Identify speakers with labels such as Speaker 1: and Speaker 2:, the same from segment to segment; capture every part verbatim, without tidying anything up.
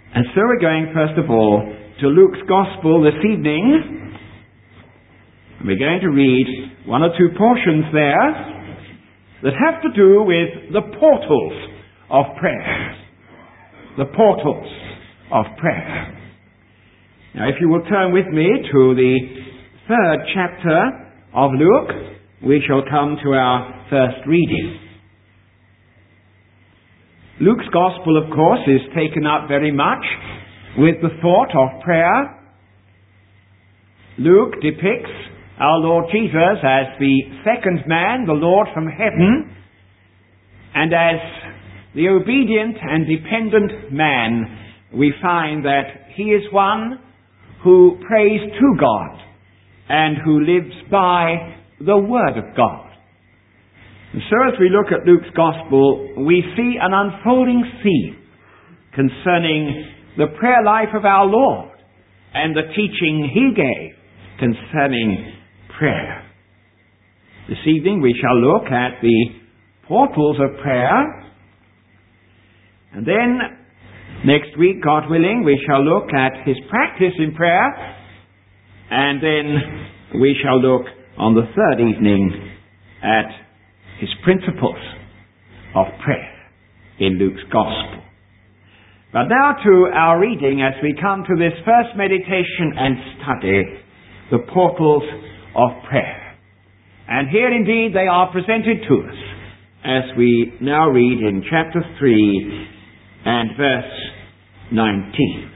Speaker 1: And so we're going, first of all, to Luke's Gospel this evening. We're going to read one or two portions there that have to do with the portals of prayer. The portals of prayer. Now, if you will turn with me to the third chapter of Luke, we shall come to our first reading. Luke's Gospel, of course, is taken up very much with the thought of prayer. Luke depicts our Lord Jesus as the second man, the Lord from heaven, and as the obedient and dependent man, we find that he is one who prays to God and who lives by the Word of God. And so as we look at Luke's Gospel, we see an unfolding theme concerning the prayer life of our Lord and the teaching he gave concerning prayer. This evening we shall look at the portals of prayer, and then next week, God willing, we shall look at his practice in prayer, and then we shall look on the third evening at his principles of prayer in Luke's Gospel. But now to our reading as we come to this first meditation and study, the portals of prayer. And here indeed they are presented to us as we now read in chapter three and verse nineteen.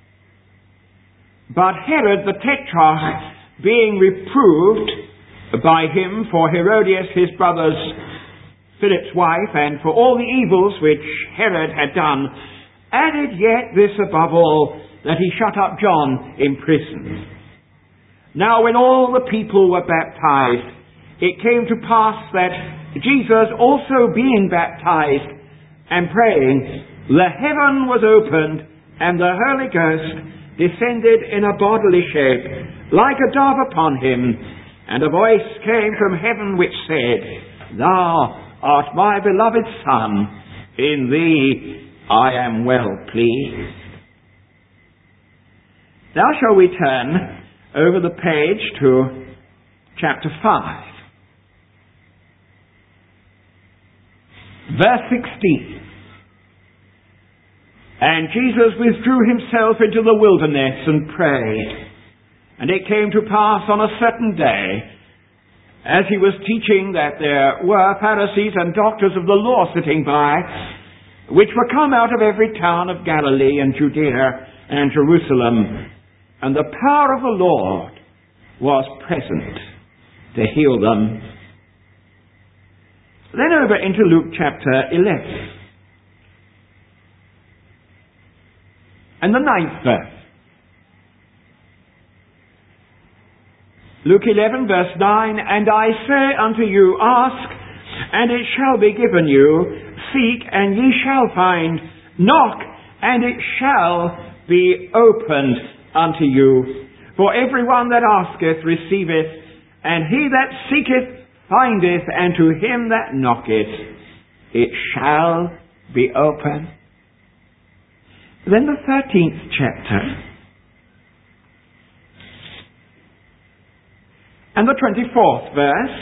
Speaker 1: But Herod the Tetrarch, being reproved by him for Herodias his brother's Philip's wife, and for all the evils which Herod had done, added yet this above all, that he shut up John in prison. Now when all the people were baptized, it came to pass that Jesus also being baptized and praying, the heaven was opened, and the Holy Ghost descended in a bodily shape, like a dove upon him, and a voice came from heaven which said, Thou art my beloved Son, in thee I am well pleased. Now shall we turn over the page to chapter five. Verse sixteen. And Jesus withdrew himself into the wilderness and prayed. And it came to pass on a certain day, as he was teaching, that there were Pharisees and doctors of the law sitting by, which were come out of every town of Galilee and Judea and Jerusalem. And the power of the Lord was present to heal them. Then over into Luke chapter eleven. And the ninth verse. Luke eleven verse nine, And I say unto you, ask, and it shall be given you. Seek, and ye shall find. Knock, and it shall be opened unto you. For everyone that asketh receiveth, and he that seeketh findeth, and to him that knocketh it shall be opened. Then the thirteenth chapter and the twenty-fourth verse.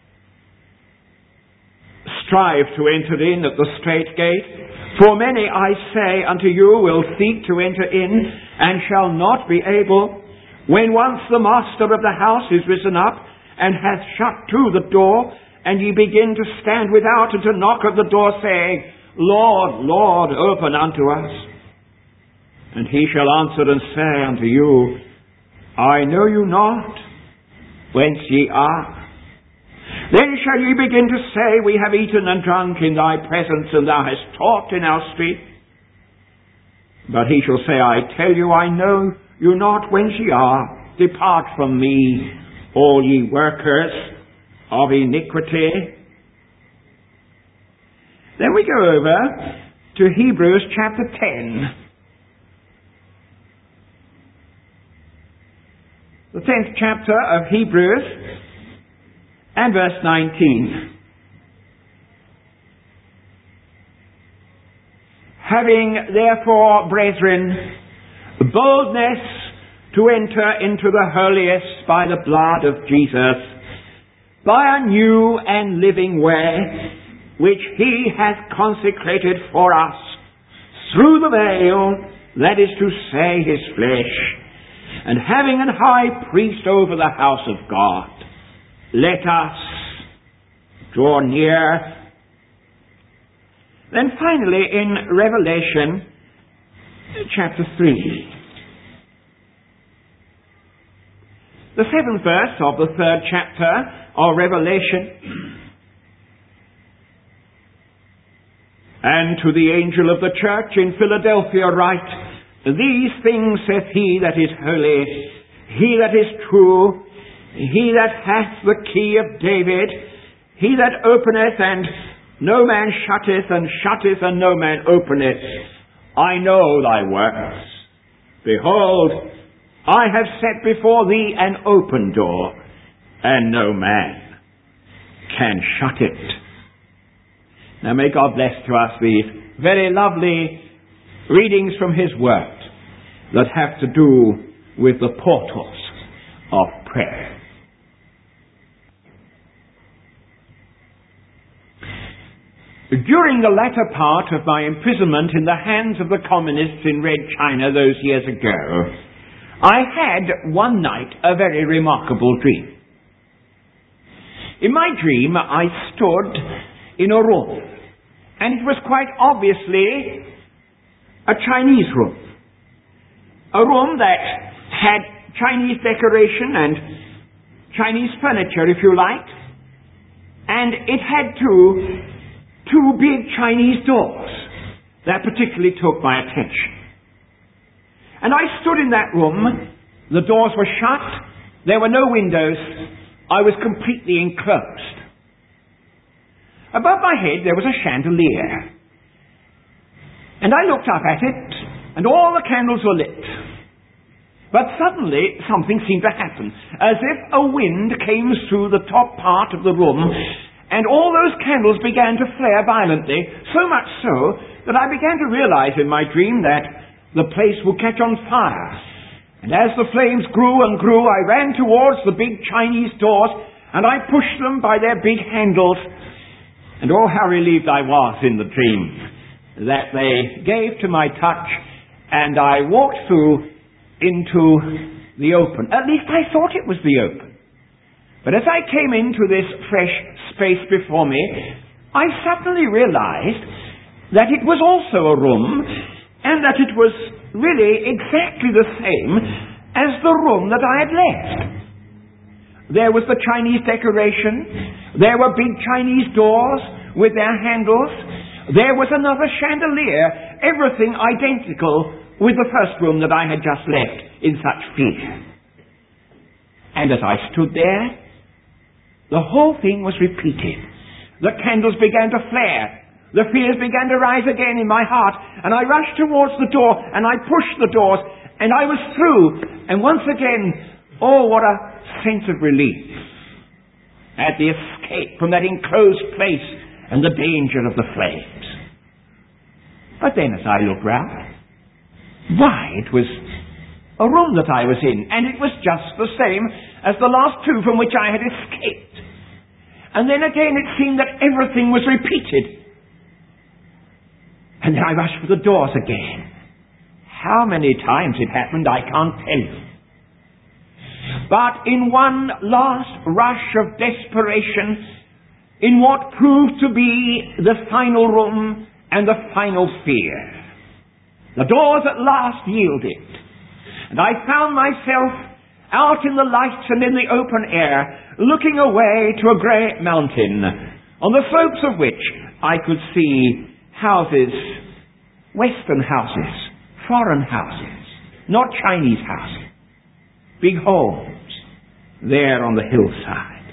Speaker 1: Strive to enter in at the strait gate, for many, I say unto you, will seek to enter in, and shall not be able. When once the master of the house is risen up, and hath shut to the door, and ye begin to stand without, and to knock at the door, saying, Lord, Lord, open unto us. And he shall answer and say unto you, I know you not, whence ye are. Then shall ye begin to say, We have eaten and drunk in thy presence, and thou hast taught in our street. But he shall say, I tell you, I know you not whence ye are. Depart from me, all ye workers of iniquity. Then we go over to Hebrews chapter ten. The tenth chapter of Hebrews and verse nineteen. Having therefore, brethren, boldness to enter into the holiest by the blood of Jesus, by a new and living way, which he hath consecrated for us through the veil, that is to say, his flesh, and having an high priest over the house of God, let us draw near. Then finally in Revelation chapter three, the seventh verse of the third chapter of Revelation. And to the angel of the church in Philadelphia write, These things saith he that is holy, he that is true, he that hath the key of David, he that openeth and no man shutteth, and shutteth and no man openeth. I know thy works. Behold, I have set before thee an open door, and no man can shut it. Now may God bless to us these very lovely readings from his word that have to do with the portals of prayer. During the latter part of my imprisonment in the hands of the communists in Red China those years ago, I had one night a very remarkable dream. In my dream, I stood in a room, and it was quite obviously a Chinese room. A room that had Chinese decoration and Chinese furniture, if you like, and it had two, two big Chinese doors that particularly took my attention. And I stood in that room. The doors were shut. There were no windows. I was completely enclosed. Above my head there was a chandelier. And I looked up at it, and all the candles were lit. But suddenly something seemed to happen, as if a wind came through the top part of the room, and all those candles began to flare violently, so much so that I began to realize in my dream that the place would catch on fire. And as the flames grew and grew, I ran towards the big Chinese doors, and I pushed them by their big handles. And oh, how relieved I was in the dream that they gave to my touch, and I walked through into the open. At least I thought it was the open. But as I came into this fresh space before me, I suddenly realized that it was also a room, and that it was really exactly the same as the room that I had left. There was the Chinese decoration. There were big Chinese doors with their handles. There was another chandelier, everything identical with the first room that I had just left in such fear. And as I stood there, the whole thing was repeated. The candles began to flare. The fears began to rise again in my heart, and I rushed towards the door, and I pushed the doors, and I was through. And once again, oh, what a sense of relief at the escape from that enclosed place and the danger of the flames. But then as I looked round, why, it was a room that I was in, and it was just the same as the last two from which I had escaped. And then again it seemed that everything was repeated. And then I rushed for the doors again. How many times it happened, I can't tell you. But in one last rush of desperation, in what proved to be the final room and the final fear, the doors at last yielded, and I found myself out in the light and in the open air, looking away to a great mountain, on the slopes of which I could see houses, Western houses, foreign houses, not Chinese houses, big homes there on the hillside.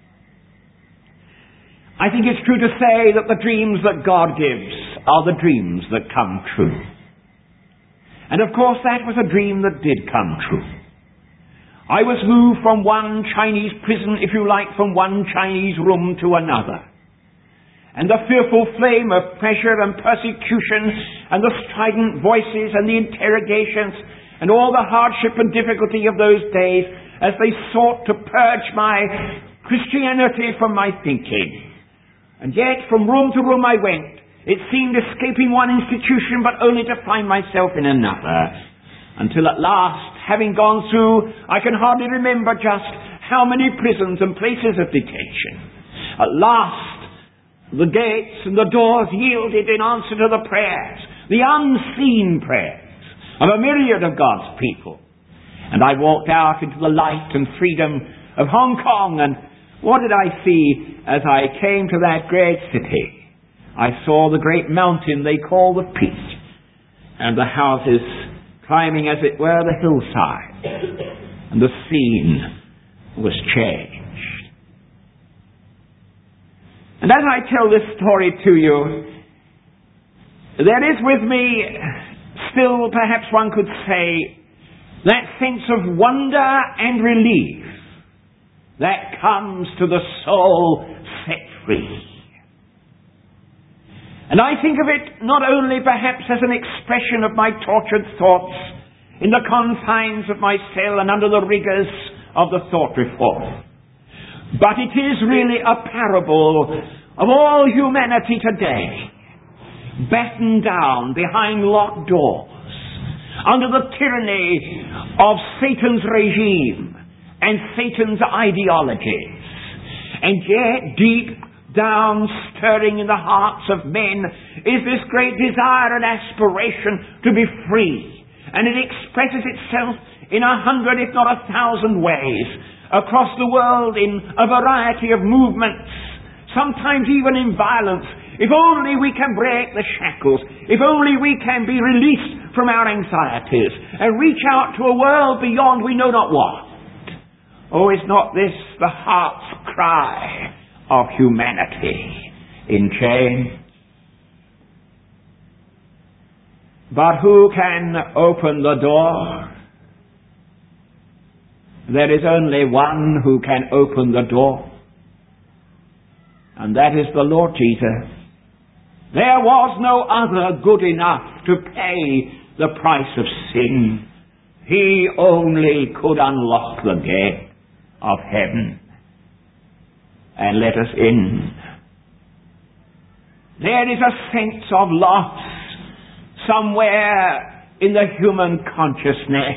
Speaker 1: I think it's true to say that the dreams that God gives are the dreams that come true. And of course that was a dream that did come true. I was moved from one Chinese prison, if you like, from one Chinese room to another. And the fearful flame of pressure and persecution and the strident voices and the interrogations and all the hardship and difficulty of those days as they sought to purge my Christianity from my thinking. And yet, from room to room I went. It seemed escaping one institution, but only to find myself in another. Until at last, having gone through, I can hardly remember just how many prisons and places of detention. At last, the gates and the doors yielded in answer to the prayers, the unseen prayers of a myriad of God's people. And I walked out into the light and freedom of Hong Kong, and what did I see as I came to that great city? I saw the great mountain they call the Peak, and the houses climbing, as it were, the hillside, and the scene was changed. And as I tell this story to you, there is with me still, perhaps one could say, that sense of wonder and relief that comes to the soul set free. And I think of it not only perhaps as an expression of my tortured thoughts in the confines of my cell and under the rigours of the thought reform, but it is really a parable of all humanity today, battened down behind locked doors, under the tyranny of Satan's regime and Satan's ideologies. And yet, deep down, stirring in the hearts of men, is this great desire and aspiration to be free. And it expresses itself in a hundred, if not a thousand ways, across the world in a variety of movements, sometimes even in violence. If only we can break the shackles, if only we can be released from our anxieties and reach out to a world beyond we know not what. Oh, is not this the heart's cry of humanity in chains? But who can open the door? There is only one who can open the door, and that is the Lord Jesus. There was no other good enough to pay the price of sin. He only could unlock the gate of heaven and let us in. There is a sense of loss somewhere in the human consciousness.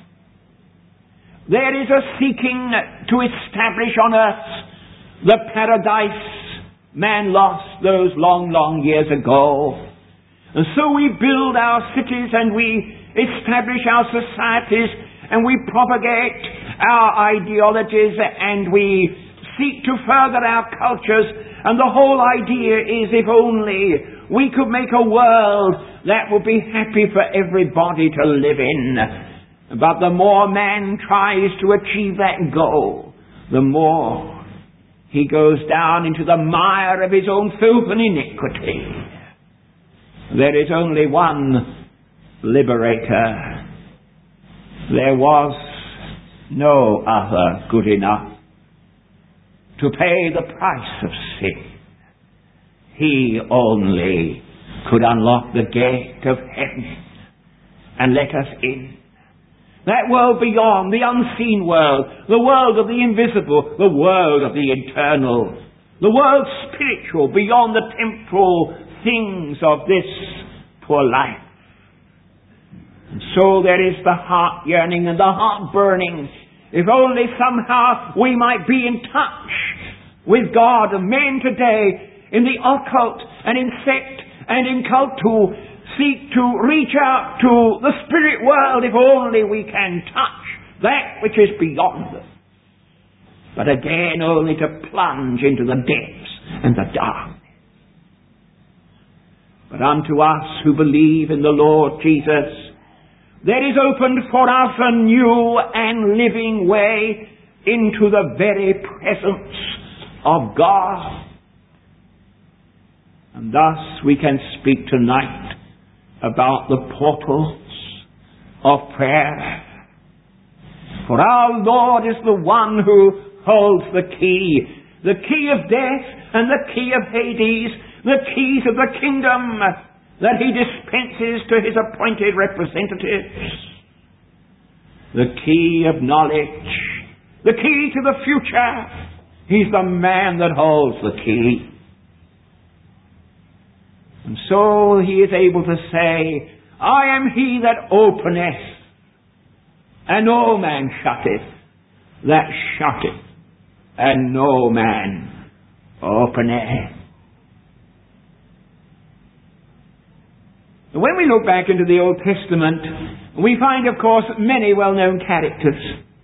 Speaker 1: There is a seeking to establish on earth the paradise man lost those long, long years ago. And so we build our cities and we establish our societies and we propagate our ideologies and we seek to further our cultures. And the whole idea is, if only we could make a world that would be happy for everybody to live in. But the more man tries to achieve that goal, the more he goes down into the mire of his own filth and iniquity. There is only one liberator. There was no other good enough to pay the price of sin. He only could unlock the gate of heaven and let us in. That world beyond, the unseen world, the world of the invisible, the world of the eternal, the world spiritual beyond the temporal things of this poor life. And so there is the heart yearning and the heart burning. If only somehow we might be in touch with God. Men today in the occult and in sect and in cult to seek to reach out to the spirit world, if only we can touch that which is beyond them. But again, only to plunge into the depths and the darkness. But unto us who believe in the Lord Jesus, there is opened for us a new and living way into the very presence of God. And thus we can speak tonight about the portals of prayer. For our Lord is the one who holds the key, the key of death and the key of Hades, the keys of the kingdom. that he dispenses to his appointed representatives. The key of knowledge, the key to the future. He's the man that holds the key. And so he is able to say, I am he that openeth, and no man shutteth, that shutteth, and no man openeth. When we look back into the Old Testament, we find, of course, many well-known characters.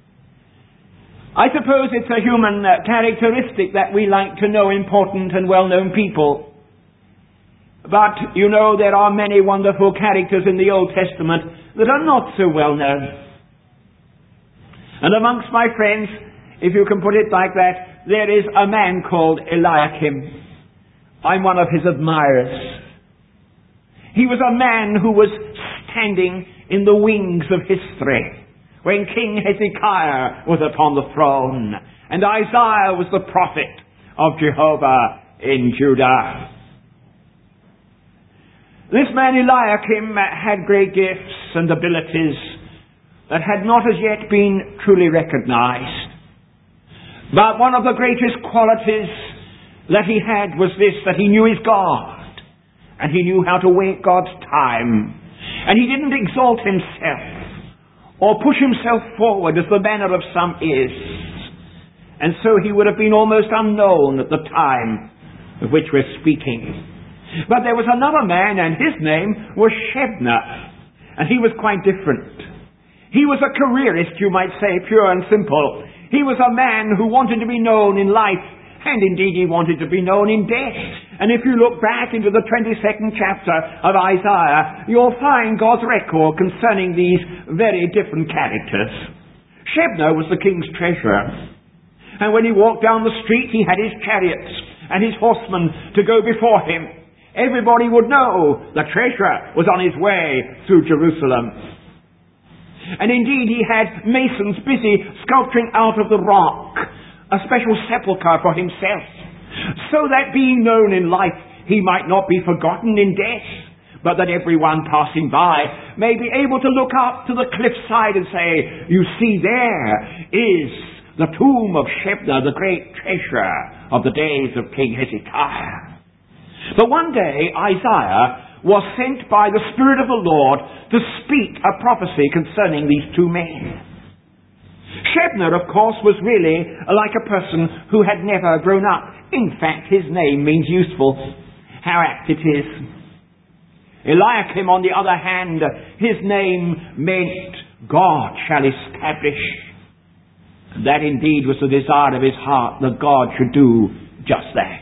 Speaker 1: I suppose it's a human uh, characteristic that we like to know important and well-known people. But, you know, there are many wonderful characters in the Old Testament that are not so well-known. And amongst my friends, if you can put it like that, there is a man called Eliakim. I'm one of his admirers. He was a man who was standing in the wings of history when King Hezekiah was upon the throne, and Isaiah was the prophet of Jehovah in Judah. This man Eliakim had great gifts and abilities that had not as yet been truly recognized. But one of the greatest qualities that he had was this, that he knew his God, and he knew how to wait God's time, and he didn't exalt himself or push himself forward as the manner of some is. And so he would have been almost unknown at the time of which we're speaking. But there was another man, and his name was Shebna, and he was quite different. He was a careerist, you might say, pure and simple. He was a man who wanted to be known in life, and indeed he wanted to be known in death. And if you look back into the twenty-second chapter of Isaiah, you'll find God's record concerning these very different characters. Shebna was the king's treasurer. And when he walked down the street, he had his chariots and his horsemen to go before him. Everybody would know the treasurer was on his way through Jerusalem. And indeed, he had masons busy sculpturing out of the rock a special sepulchre for himself, so that being known in life, he might not be forgotten in death, but that everyone passing by may be able to look up to the cliffside and say, you see, there is the tomb of Shebna, the great treasurer of the days of King Hezekiah. But one day, Isaiah was sent by the Spirit of the Lord to speak a prophecy concerning these two men. Shebna, of course, was really like a person who had never grown up. In fact, his name means useful. How apt it is. Eliakim, on the other hand, his name meant God shall establish. And that indeed was the desire of his heart, that God should do just that.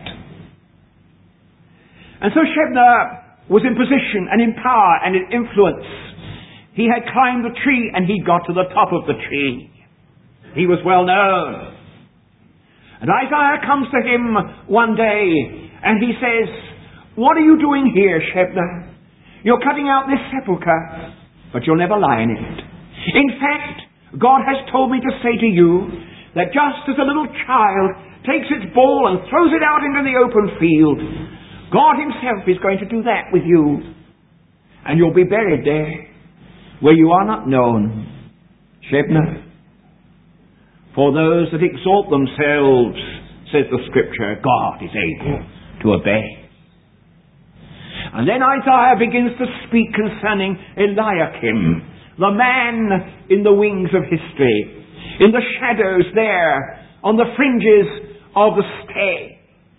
Speaker 1: And so Shebna was in position and in power and in influence. He had climbed the tree and he got to the top of the tree. He was well known. And Isaiah comes to him one day and he says, what are you doing here, Shebna? You're cutting out this sepulchre, but you'll never lie in it. In fact, God has told me to say to you that just as a little child takes its ball and throws it out into the open field, God himself is going to do that with you. And you'll be buried there where you are not known. Shebna, for those that exalt themselves, says the Scripture, God is able to obey. And then Isaiah begins to speak concerning Eliakim, the man in the wings of history, in the shadows there, on the fringes of the stage.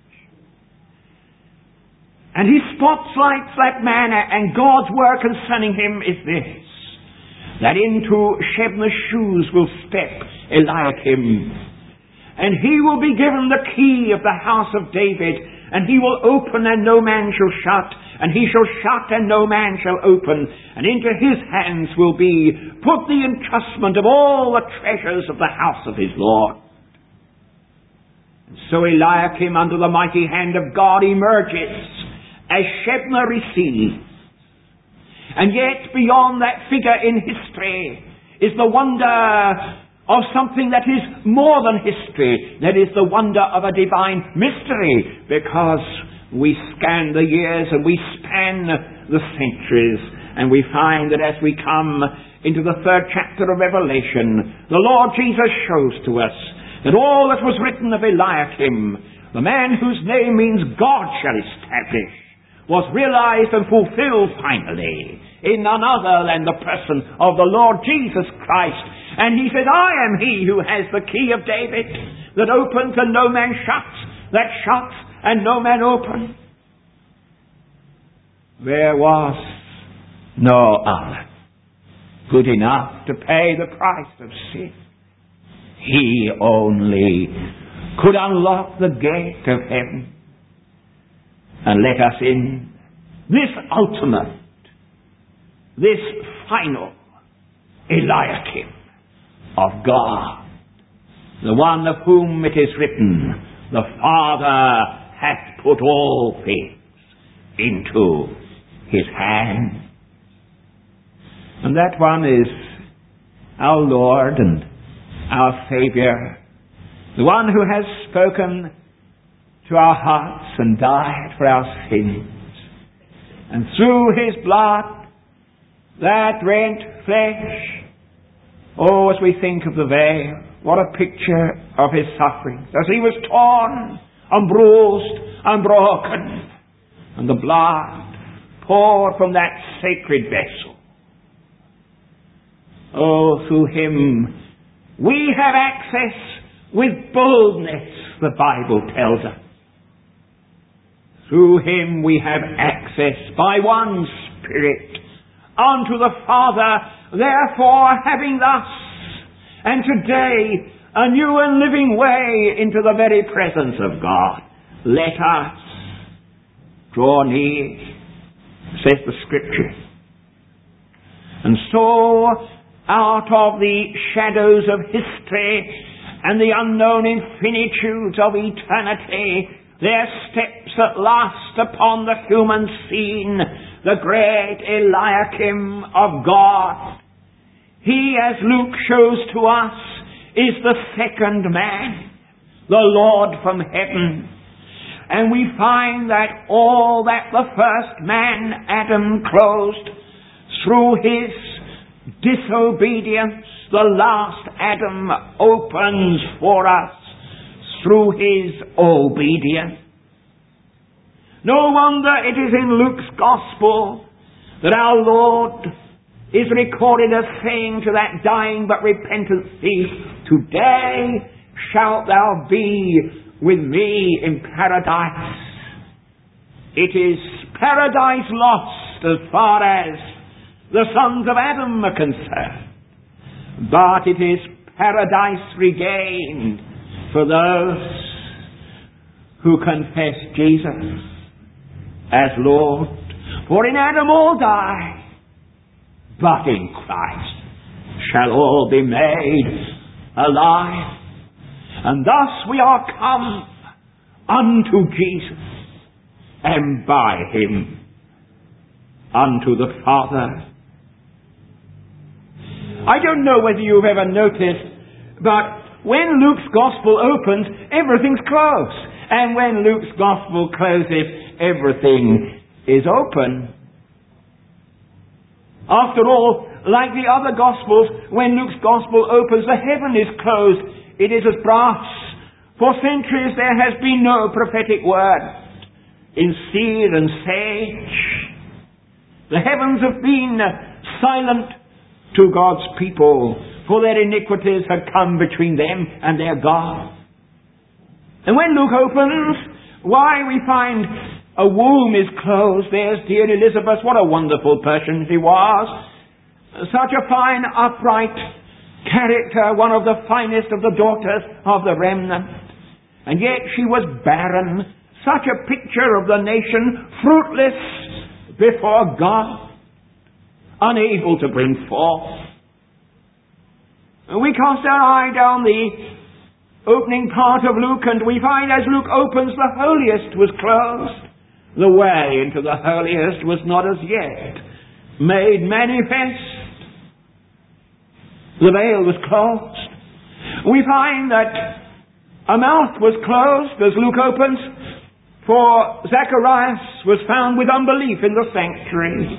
Speaker 1: And he spotlights that man, and God's word concerning him is this, that into Shebna's shoes will step Eliakim, and he will be given the key of the house of David, and he will open and no man shall shut, and he shall shut and no man shall open, and into his hands will be put the entrustment of all the treasures of the house of his Lord. And so Eliakim, under the mighty hand of God, emerges as Shebna receives. And yet, beyond that figure in history is the wonder of something that is more than history. That is the wonder of a divine mystery. Because we scan the years and we span the centuries, and we find that as we come into the third chapter of Revelation, the Lord Jesus shows to us that all that was written of Eliakim, the man whose name means God shall establish, was realized and fulfilled finally in none other than the person of the Lord Jesus Christ. And he said, I am he who has the key of David, that opens and no man shuts, that shuts and no man opens. There was no other good enough to pay the price of sin. He only could unlock the gate of heaven and let us in. This ultimate, this final Eliakim of God, the one of whom it is written, the Father hath put all things into his hand. And that one is our Lord and our Saviour, the one who has spoken to our hearts and died for our sins. And through his blood that rent flesh. Oh, as we think of the veil, what a picture of his sufferings, as he was torn and bruised and broken, and the blood poured from that sacred vessel. Oh, through him we have access with boldness, the Bible tells us. Through him we have access by one Spirit unto the Father. Therefore, having thus and today a new and living way into the very presence of God, let us draw near, says the Scripture. And so, out of the shadows of history and the unknown infinitudes of eternity, there steps at last upon the human scene the great Eliakim of God. He, as Luke shows to us, is the second man, the Lord from heaven. And we find that all that the first man, Adam, closed, through his disobedience, the last Adam opens for us through his obedience. No wonder it is in Luke's Gospel that our Lord is recorded as saying to that dying but repentant thief, today shalt thou be with me in paradise. It is paradise lost as far as the sons of Adam are concerned, but it is paradise regained for those who confess Jesus as Lord. For in Adam all die, but in Christ shall all be made alive. And thus we are come unto Jesus, and by him unto the Father. I don't know whether you've ever noticed, but when Luke's Gospel opens, everything's closed. And when Luke's Gospel closes, everything is open. After all, like the other Gospels, when Luke's Gospel opens, the heaven is closed. It is as brass. For centuries there has been no prophetic word in seed and sage. The heavens have been silent to God's people, for their iniquities had come between them and their God. And when Luke opens, why, we find a womb is closed. There's dear Elizabeth. What a wonderful person she was. Such a fine, upright character, one of the finest of the daughters of the remnant. And yet she was barren. Such a picture of the nation, fruitless before God, unable to bring forth. And we cast our eye down the opening part of Luke, and we find as Luke opens, the holiest was closed. The way into the holiest was not as yet made manifest. The veil was closed. We find that a mouth was closed as Luke opens, For Zacharias was found with unbelief in the sanctuary.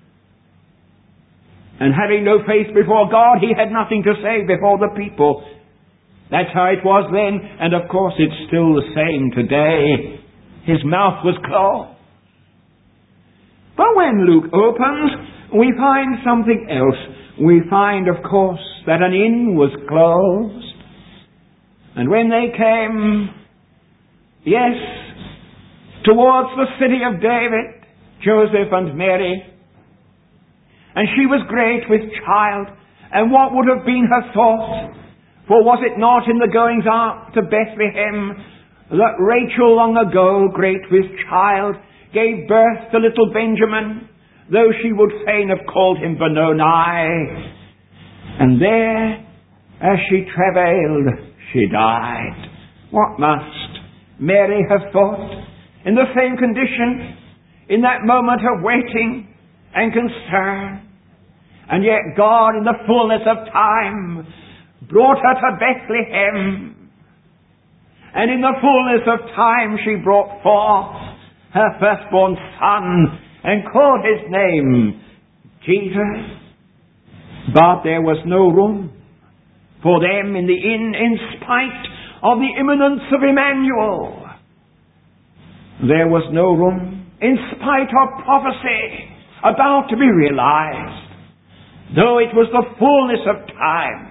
Speaker 1: And having no faith before God, he had nothing to say before the people. That's how it was then, and of course it's still the same today. His mouth was closed. But when Luke opens, we find something else. We find, of course, that an inn was closed. And when they came, yes, towards the city of David, Joseph and Mary, and she was great with child, and what would have been her thought? For was it not in the goings out to Bethlehem that Rachel long ago, great with child, gave birth to little Benjamin, though she would fain have called him Benoni? And there, as she travailed, she died. What must Mary have thought? In the same condition, in that moment of waiting and concern. And yet God, in the fullness of time, brought her to Bethlehem. And in the fullness of time she brought forth her firstborn son and called his name Jesus. But there was no room for them in the inn in spite of the imminence of Emmanuel. There was no room in spite of prophecy about to be realized. Though it was the fullness of time,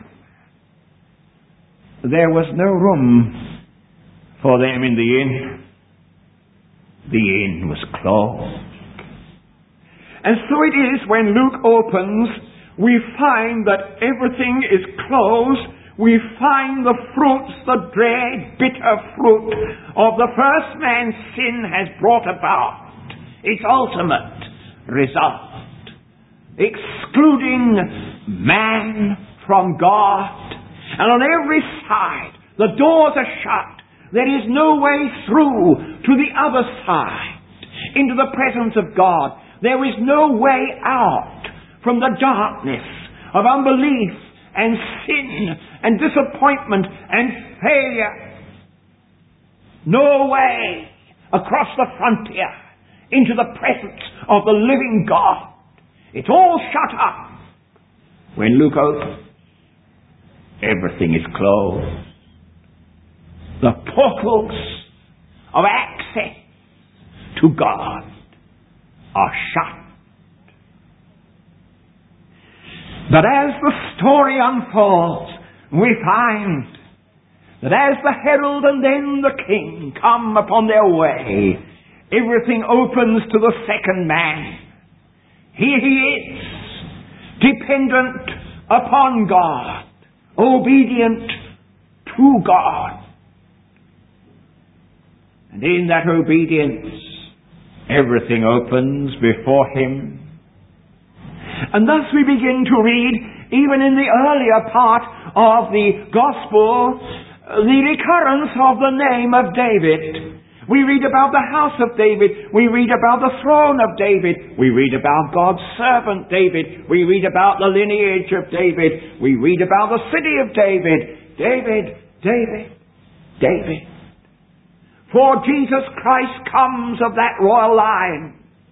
Speaker 1: there was no room for them in the inn. The inn was closed. And so it is when Luke opens, we find that everything is closed. We find the fruits, the dread, bitter fruit of the first man's sin has brought about its ultimate result. Excluding man from God. And on every side, the doors are shut. There is no way through to the other side, into the presence of God. There is no way out from the darkness of unbelief and sin and disappointment and failure. No way across the frontier into the presence of the living God. It's all shut up. When Luke opens, everything is closed. The portals of access to God are shut. But as the story unfolds, we find that as the herald and then the king come upon their way, everything opens to the second man. Here he is, dependent upon God, obedient to God. And in that obedience, everything opens before him. And thus we begin to read, even in the earlier part of the Gospel, the recurrence of the name of David. We read about the house of David. We read about the throne of David. We read about God's servant David. We read about the lineage of David. We read about the city of David. David, David, David. For Jesus Christ comes of that royal line.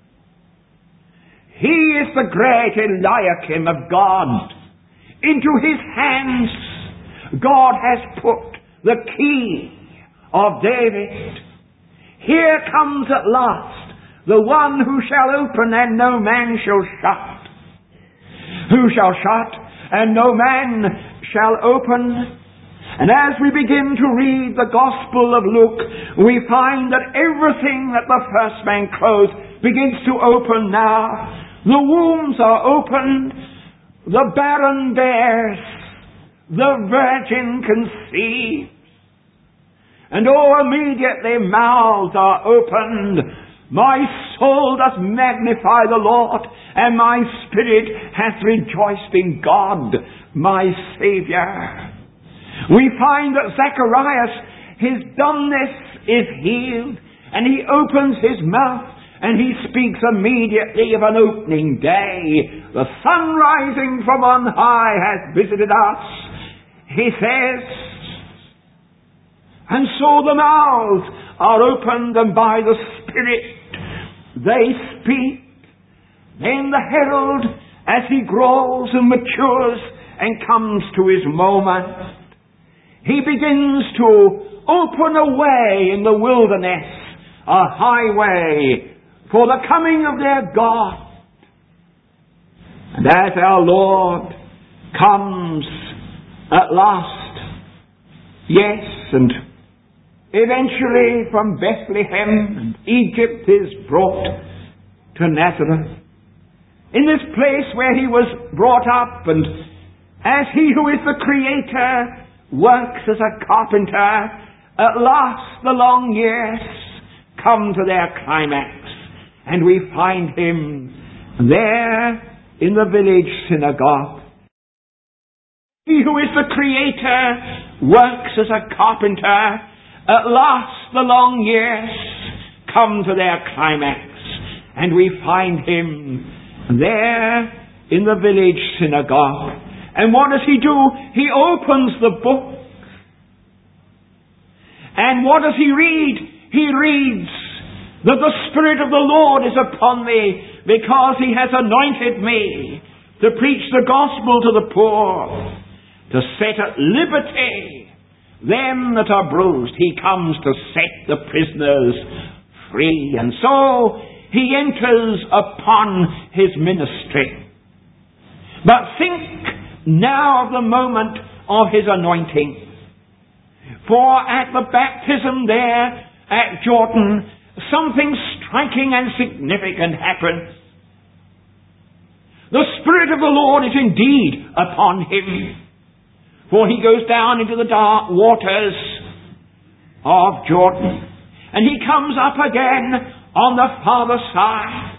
Speaker 1: He is the great Eliakim of God. Into his hands God has put the key of David. Here comes at last the one who shall open and no man shall shut. Who shall shut and no man shall open. And as we begin to read the Gospel of Luke, we find that everything that the first man closed begins to open now. The wombs are opened, the barren bears, the virgin conceives. And oh, immediately mouths are opened. My soul doth magnify the Lord, and my spirit hath rejoiced in God, my Saviour. We find that Zacharias, his dumbness is healed, and he opens his mouth, and he speaks immediately of an opening day. The sun rising from on high has visited us. He says, and so the mouths are opened, and by the Spirit they speak. Then the herald, as he grows and matures and comes to his moment, he begins to open a way in the wilderness, a highway for the coming of their God. And as our Lord comes at last, yes, and eventually from Bethlehem and Egypt is brought to Nazareth, in this place where he was brought up, and as he who is the Creator works as a carpenter, at last the long years come to their climax, and we find him there in the village synagogue. He who is the Creator works as a carpenter. At last the long years come to their climax, and we find him there in the village synagogue. And what does he do? He opens the book. And what does he read? He reads that the Spirit of the Lord is upon me, because he has anointed me to preach the gospel to the poor, to set at liberty them that are bruised. He comes to set the prisoners free. And so he enters upon his ministry. But think now of the moment of his anointing. For at the baptism there at Jordan, something striking and significant happens. The Spirit of the Lord is indeed upon him, for he goes down into the dark waters of Jordan, and he comes up again on the farther side,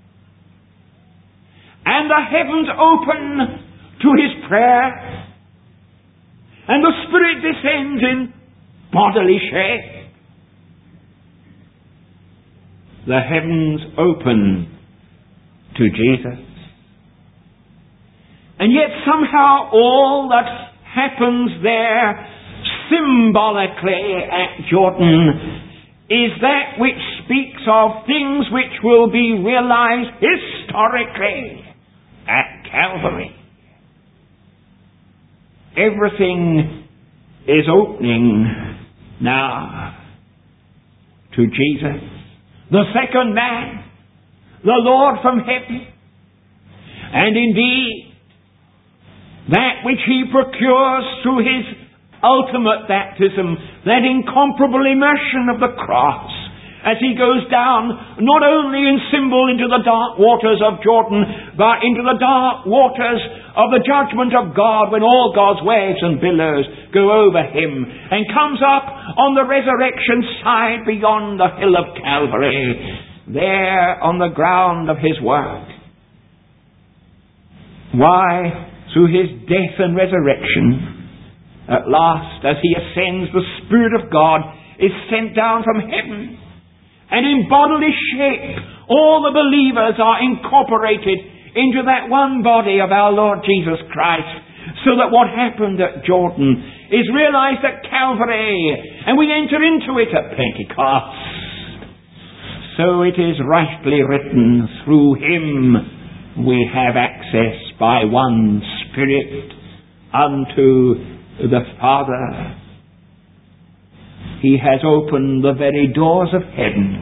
Speaker 1: and the heavens open to his prayer, and the Spirit descends in bodily shape. The heavens open to Jesus. And yet somehow all that happens there symbolically at Jordan is that which speaks of things which will be realized historically at Calvary. Everything is opening now to Jesus, the second man, the Lord from heaven. And indeed, that which he procures through his ultimate baptism, that incomparable immersion of the cross, as he goes down not only in symbol into the dark waters of Jordan, but into the dark waters of the judgment of God, when all God's waves and billows go over him, and comes up on the resurrection side beyond the hill of Calvary, there on the ground of his work. Why? Through his death and resurrection, at last, as he ascends, the Spirit of God is sent down from heaven, and in bodily shape all the believers are incorporated into that one body of our Lord Jesus Christ, so that what happened at Jordan is realized at Calvary, and we enter into it at Pentecost. So it is rightly written, through him we have access by one Spirit unto the Father. He has opened the very doors of heaven,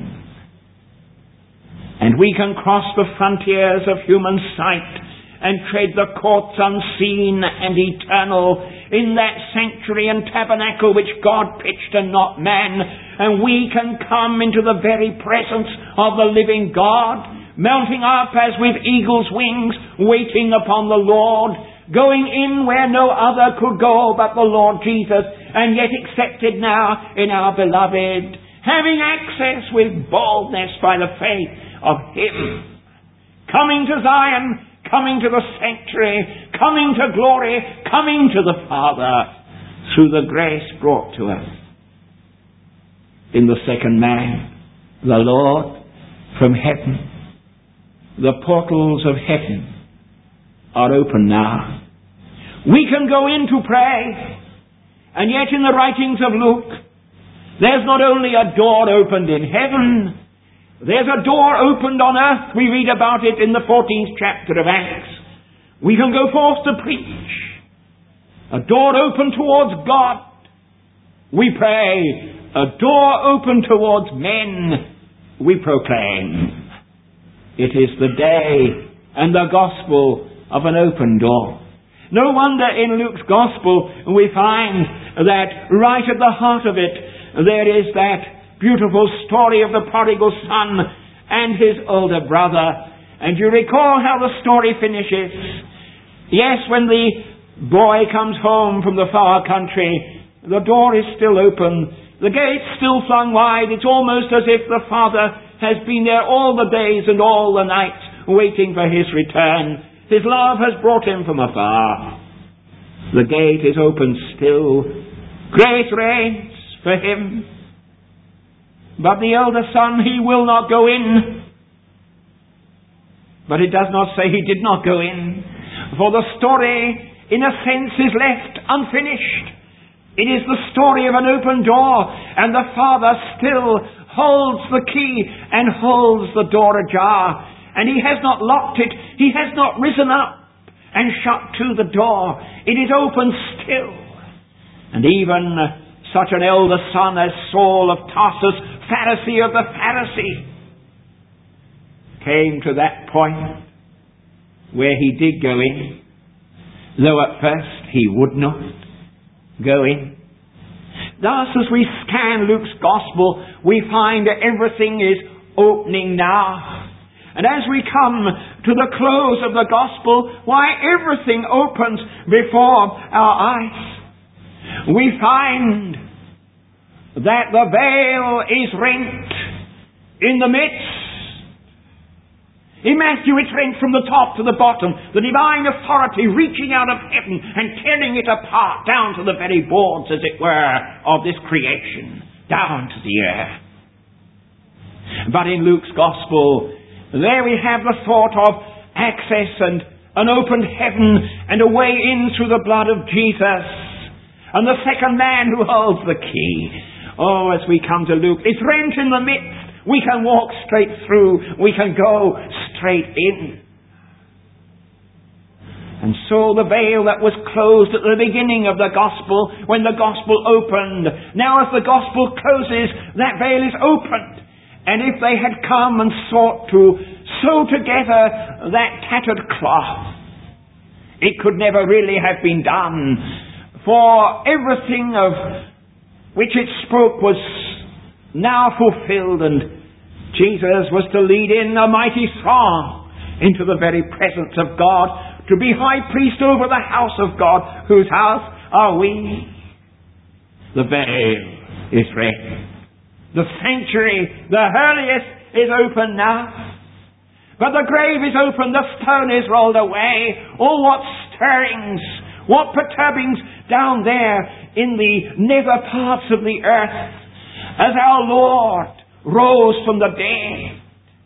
Speaker 1: and we can cross the frontiers of human sight and tread the courts unseen and eternal in that sanctuary and tabernacle which God pitched and not man, and we can come into the very presence of the living God, mounting up as with eagle's wings, waiting upon the Lord, going in where no other could go but the Lord Jesus, and yet accepted now in our beloved, having access with boldness by the faith of him, coming to Zion, coming to the sanctuary, coming to glory, coming to the Father, through the grace brought to us in the second man, the Lord from heaven. The portals of heaven are open now. We can go in to pray, and yet in the writings of Luke, There's not only a door opened in heaven, there's a door opened on earth. We read about it in the fourteenth chapter of Acts. We can go forth to preach. A door open towards God. We pray. A door open towards men. We proclaim. It is the day and the gospel of an open door. No wonder in Luke's gospel we find that right at the heart of it there is that beautiful story of the prodigal son and his older brother. And you recall how the story finishes. Yes, when the boy comes home from the far country, the door is still open, the gate's still flung wide. It's almost as if the father has been there all the days and all the nights waiting for his return. His love has brought him from afar. The gate is open still. Grace reigns for him. But the elder son, he will not go in. But it does not say he did not go in. For the story, in a sense, is left unfinished. It is the story of an open door, and the father still holds the key and holds the door ajar. And he has not locked it. He has not risen up and shut to the door. It is open still. And even such an elder son as Saul of Tarsus, Pharisee of the Pharisee, came to that point where he did go in, though at first he would not go in. Thus, as we scan Luke's Gospel, we find that everything is opening now. And as we come to the close of the Gospel, why, everything opens before our eyes. We find that the veil is rent in the midst. In Matthew, it's rent from the top to the bottom. The divine authority reaching out of heaven and tearing it apart down to the very boards, as it were, of this creation, down to the earth. But in Luke's Gospel, there we have the thought of access and an opened heaven and a way in through the blood of Jesus. And the second man who holds the key. Oh, as we come to Luke, it's rent in the midst. We can walk straight through. We can go straight in. And so the veil that was closed at the beginning of the Gospel, when the Gospel opened, now as the Gospel closes, that veil is opened. And if they had come and sought to sew together that tattered cloth, it could never really have been done. For everything of which it spoke was now fulfilled, and Jesus was to lead in a mighty throng into the very presence of God, to be high priest over the house of God, whose house are we. The veil is rent. The sanctuary, the holiest, is open now. But the grave is open, the stone is rolled away. Oh, what stirrings, what perturbings down there in the nether parts of the earth, as our Lord rose from the dead.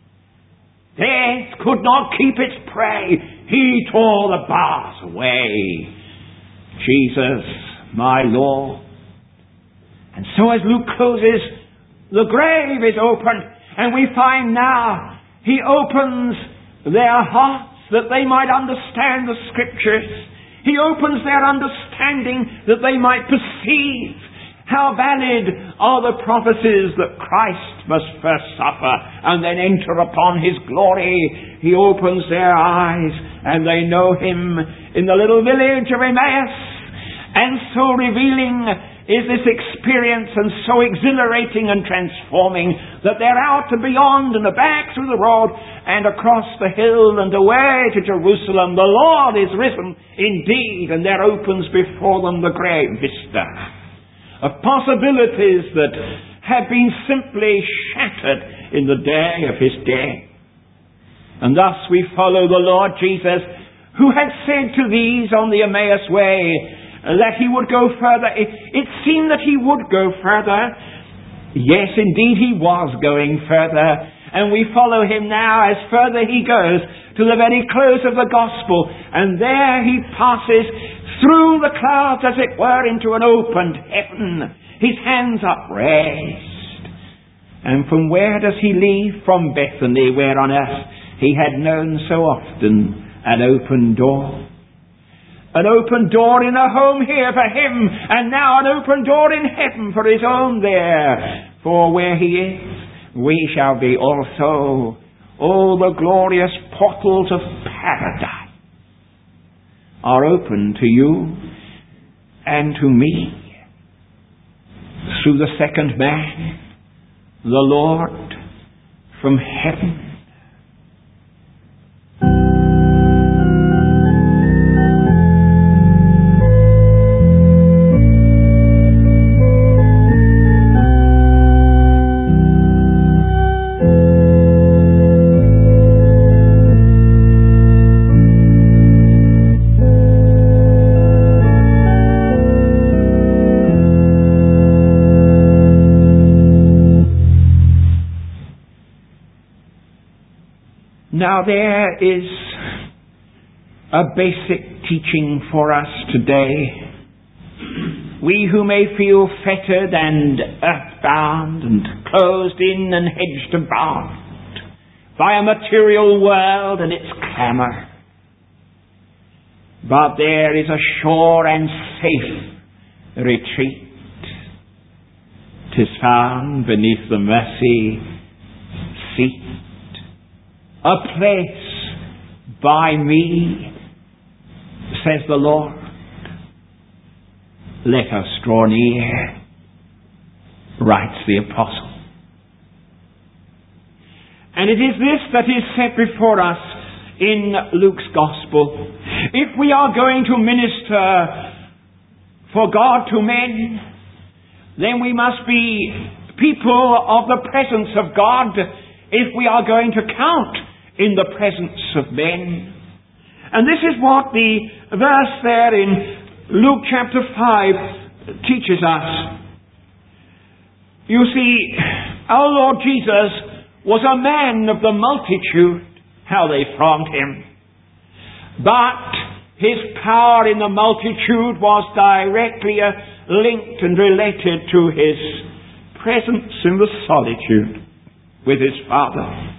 Speaker 1: Death could not keep its prey. He tore the bars away. Jesus, my Lord. And so as Luke closes, the grave is opened, and we find now he opens their hearts that they might understand the Scriptures. He opens their understanding that they might perceive how valid are the prophecies that Christ must first suffer and then enter upon His glory. He opens their eyes and they know Him in the little village of Emmaus. And so revealing is this experience, and so exhilarating and transforming, that they're out and beyond and back through the road and across the hill and away to Jerusalem. The Lord is risen indeed, and there opens before them the great vista of possibilities that had been simply shattered in the day of His death. And thus we follow the Lord Jesus, who had said to these on the Emmaus way that He would go further. It, it seemed that He would go further. Yes, indeed, He was going further. And we follow Him now as further He goes to the very close of the Gospel. And there He passes through the clouds, as it were, into an opened heaven. his hands upraised. And from where does he leave? From Bethany, where on earth he had known so often an open door. An open door in a home here for him, and now an open door in heaven for his own there. For where he is, we shall be also. All the glorious portals of paradise are open to you and to me through the second man, the Lord from heaven. Now there is a basic teaching for us today. We who may feel fettered and earthbound and closed in and hedged about by a material world and its clamour. But there is a sure and safe retreat. 'Tis found beneath the mercy seat. A place by me, says the Lord. Let us draw near, writes the Apostle. And it is this that is set before us in Luke's Gospel. If we are going to minister for God to men, then we must be people of the presence of God if we are going to count in the presence of men. And this is what the verse there in Luke chapter five teaches us. You see, our Lord Jesus was a man of the multitude, how they thronged him. But his power in the multitude was directly linked and related to his presence in the solitude with his Father.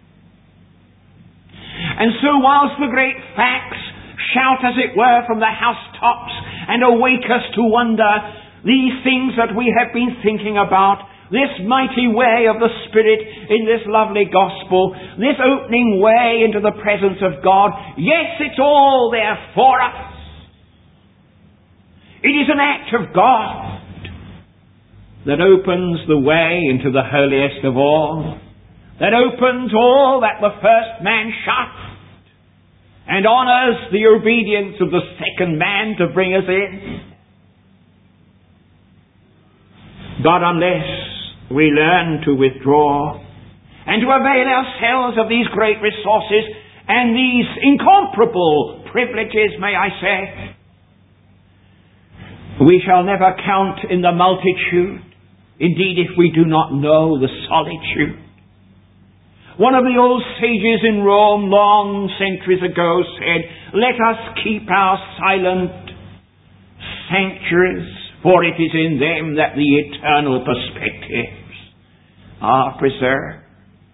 Speaker 1: And so whilst the great facts shout, as it were, from the housetops and awake us to wonder these things that we have been thinking about, this mighty way of the Spirit in this lovely gospel, this opening way into the presence of God, yes, it's all there for us. It is an act of God that opens the way into the holiest of all, that opens all that the first man shut, and honours the obedience of the second man to bring us in. But unless we learn to withdraw and to avail ourselves of these great resources and these incomparable privileges, may I say, we shall never count in the multitude. Indeed, if we do not know the solitude. One of the old sages in Rome long centuries ago said, let us keep our silent sanctuaries, for it is in them that the eternal perspectives are preserved.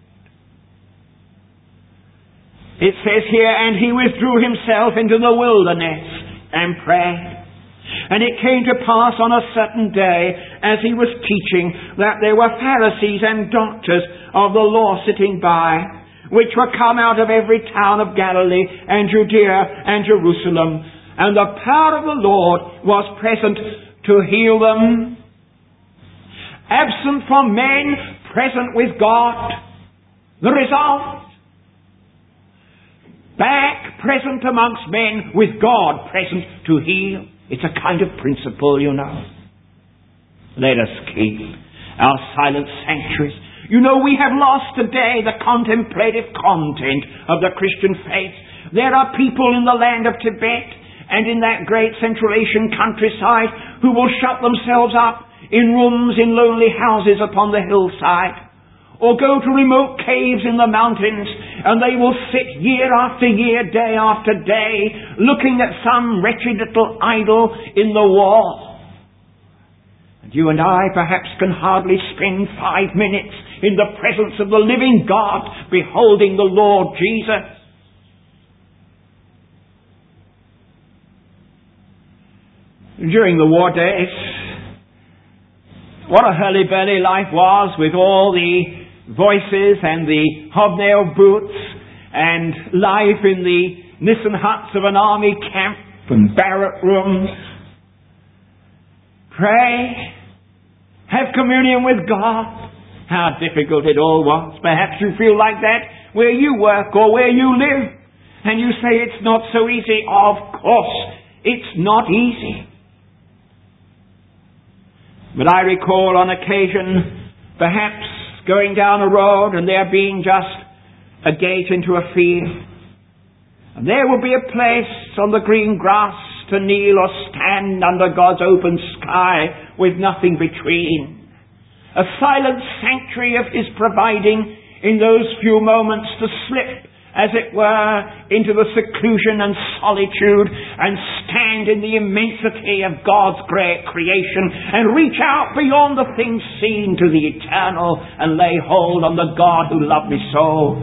Speaker 1: It says here, and he withdrew himself into the wilderness and prayed. And it came to pass on a certain day, as he was teaching, that there were Pharisees and doctors of the law sitting by, which were come out of every town of Galilee and Judea and Jerusalem. And the power of the Lord was present to heal them. Absent from men, present with God. The result? Back, present amongst men, with God present to heal. It's a kind of principle, you know. Let us keep our silent sanctuaries. You know, we have lost today the contemplative content of the Christian faith. There are people in the land of Tibet and in that great Central Asian countryside who will shut themselves up in rooms in lonely houses upon the hillside, or go to remote caves in the mountains, and they will sit year after year, day after day, looking at some wretched little idol in the wall. You and I perhaps can hardly spend five minutes in the presence of the living God, beholding the Lord Jesus. During the war days, what a hurly-burly life was, with all the voices and the hobnail boots and life in the Nissen huts of an army camp and barrack rooms. Pray, have communion with God. How difficult it all was. Perhaps you feel like that where you work or where you live, and you say it's not so easy. Of course, it's not easy. But I recall on occasion, perhaps going down a road and there being just a gate into a field. And there will be a place on the green grass to kneel or stand under God's open sky with nothing between. A silent sanctuary of His providing in those few moments to slip, as it were, into the seclusion and solitude and stand in the immensity of God's great creation and reach out beyond the things seen to the eternal and lay hold on the God who loved me so.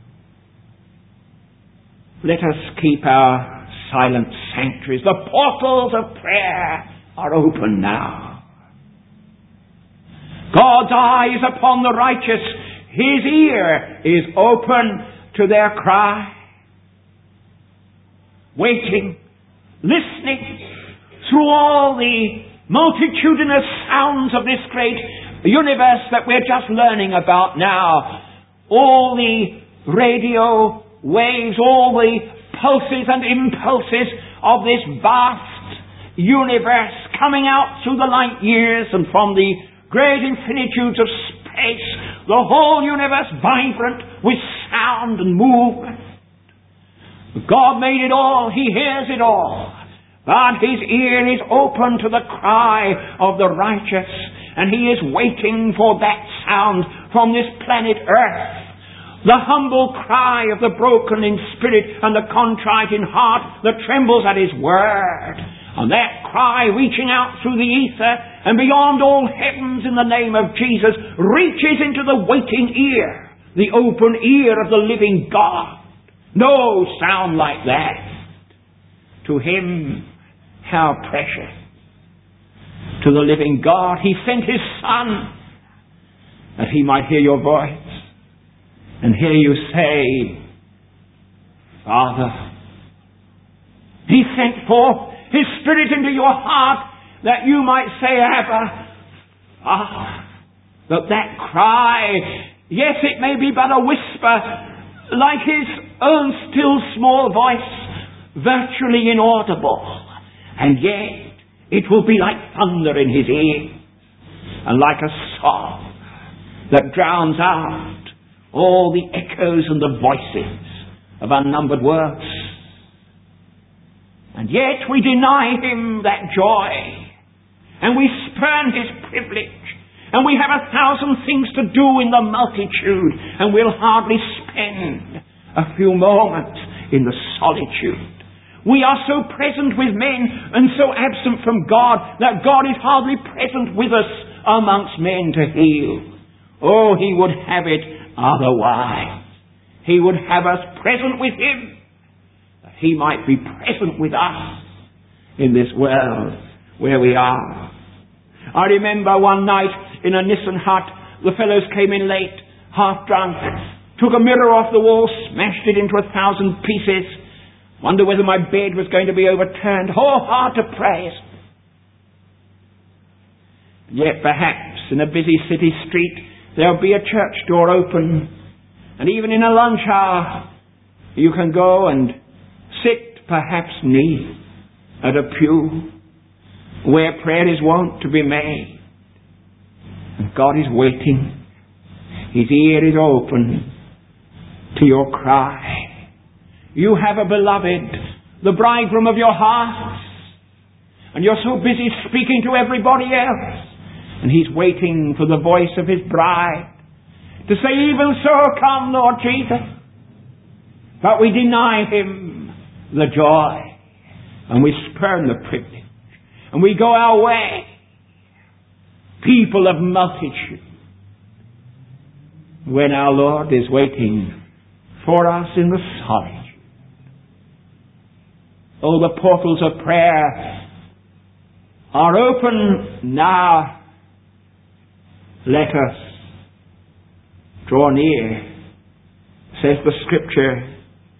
Speaker 1: Let us keep our silent sanctuaries. The portals of prayer are open now. God's eye is upon the righteous. His ear is open to their cry. Waiting, listening through all the multitudinous sounds of this great universe that we're just learning about now. All the radio waves, all the pulses and impulses of this vast universe coming out through the light years and from the great infinitudes of space, the whole universe vibrant with sound and movement. God made it all. He hears it all. But His ear is open to the cry of the righteous, and He is waiting for that sound from this planet Earth. The humble cry of the broken in spirit and the contrite in heart that trembles at His word. And that cry, reaching out through the ether and beyond all heavens in the name of Jesus, reaches into the waiting ear, the open ear of the living God. No sound like that. To Him, how precious. To the living God, He sent His Son that He might hear your voice and hear you say, Father. He sent forth His Spirit into your heart that you might say, Abba, Father. That that cry, yes, it may be but a whisper, like His own still small voice, virtually inaudible, and yet it will be like thunder in His ear, and like a song that drowns out all the echoes and the voices of unnumbered words. And yet we deny Him that joy, and we spurn His privilege, and we have a thousand things to do in the multitude, and we'll hardly spend a few moments in the solitude. We are so present with men and so absent from God that God is hardly present with us amongst men to heal. Oh, He would have it otherwise. He would have us present with Him, that He might be present with us in this world where we are. I remember one night in a Nissen hut, the fellows came in late, half drunk, took a mirror off the wall, smashed it into a thousand pieces, wonder whether my bed was going to be overturned. Oh, hard to praise. Yet perhaps in a busy city street there'll be a church door open, and even in a lunch hour you can go and sit, perhaps kneel, at a pew where prayer is wont to be made. And God is waiting. His ear is open to your cry. You have a beloved, the bridegroom of your heart, and you're so busy speaking to everybody else, and He's waiting for the voice of His bride to say, even so, come, Lord Jesus. But we deny Him the joy, and we spurn the privilege, and we go our way. people of multitude, when our Lord is waiting for us in the solitude. Oh, the portals of prayer are open now. Let us draw near, says the Scripture.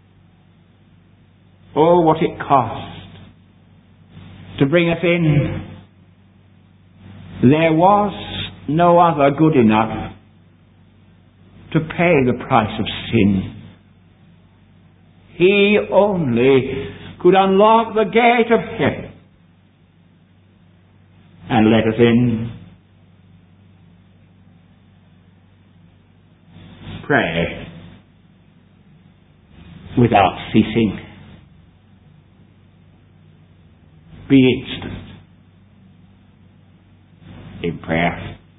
Speaker 1: Oh, what it cost to bring us in. There was no other good enough to pay the price of sin. He only could unlock the gate of heaven and let us in. Pray without ceasing. Be instant in prayer.